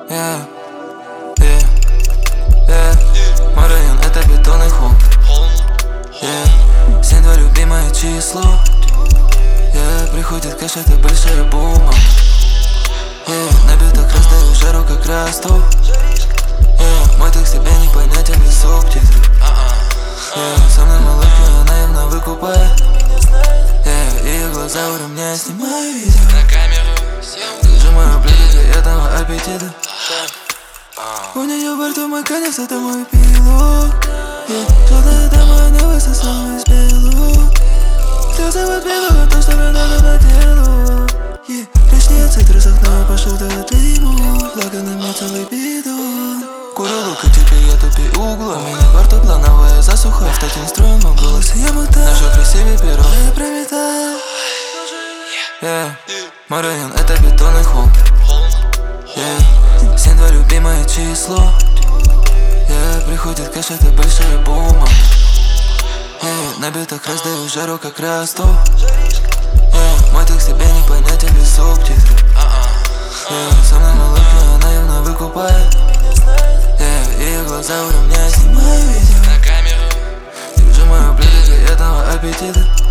Yeah, yeah, yeah. Мой район — это бетонный холм. Yeah. 7-2 любимое число. Yeah. Приходит кэш, это большая бума. Yeah. На битах раздаю жару, как Ростов. Yeah. Мой текст тебе не понятен без субтитров. Yeah. Со мной малышка, она явно выкупает. Yeah. Ее глаза у меня, снимаю видео. Сжимаю блюдо для этого аппетита. У нее во рту мой конец, это мой пилот. Желтая дама, она высосала из белого. Слезы в отбилу, то, что мне надо на тело. Ресницы в трусах, но я пошел до дыму. Благо на мне целый бидон. Курю лук, и теперь я тупи угла. У меня во рту плановая засуха. В таким строем в голосе я мотаю. Ношу при себе перо, я пролетаю. Yeah. Мой район — это бетонный холм. Yeah. 7-2 любимое число. Yeah. Приходит кэш, это большая бума. Yeah. На битах раздаю жару, как Ростов. Yeah. Мой текст тебе не понятен без субтитров. Yeah. Со мной малышка, она явно выкупает. Yeah. Ее глаза у меня, снимаю видео. Сжимаю блюдо для этого аппетита.